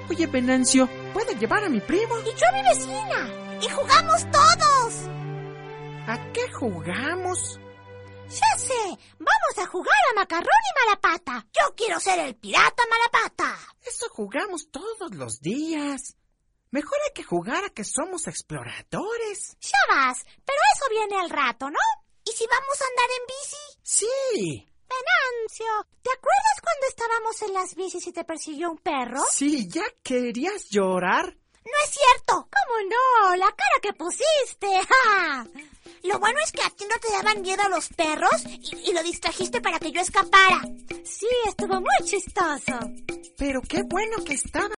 Oye, Venancio, ¿puedo llevar a mi primo? Y yo a mi vecina. Y jugamos todos. ¿A qué jugamos? Ya sé, vamos a jugar a Macarrón y Malapata. Yo quiero ser el pirata Malapata. Eso jugamos todos los días. Mejor hay que jugar a que somos exploradores. Ya vas, pero eso viene al rato, ¿no? ¿Y si vamos a andar en bici? Sí. Venancio, ¿te acuerdas cuando estábamos en las bicis y te persiguió un perro? Sí, ¿ya querías llorar? No es cierto. ¿Cómo no? La cara que pusiste. ¡Ja! Lo bueno es que a ti no te daban miedo los perros y lo distrajiste para que yo escapara. Sí, estuvo muy chistoso. Pero qué bueno que estaba